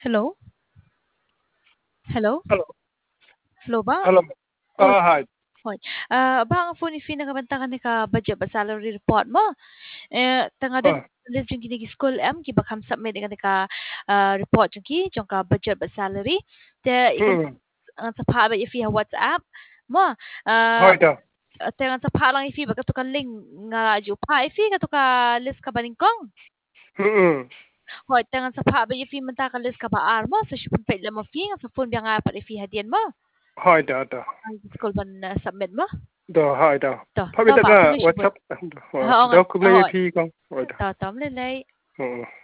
Hello? Hello? Hello. Hello ba? Hello. Oh, Hi. hoy. Bang phone if nagabanta ka ni ka budget ba salary report mo? Tanga din Uh, les jung kini school ki bakam submit dengan ka report jung ki jung ka budget ba salary. Te ikan sa pa ba if you WhatsApp mo Hi da. te sa pa lang if ba ka to ka link nga ju pa if ka to ka list ka baningkong. Hoy, tangan sa pa ba if man ta ka list ka ba armo sa shipun pa mo fi sa phone biya nga pa if hadian mo. Hi da da. Ang school ban submit mo? Da hi da. To, Pabi to da ba ka tuloy siya po. WhatsApp. Oo nga, Da kublay oo. pi kang. Hi da. To, lay.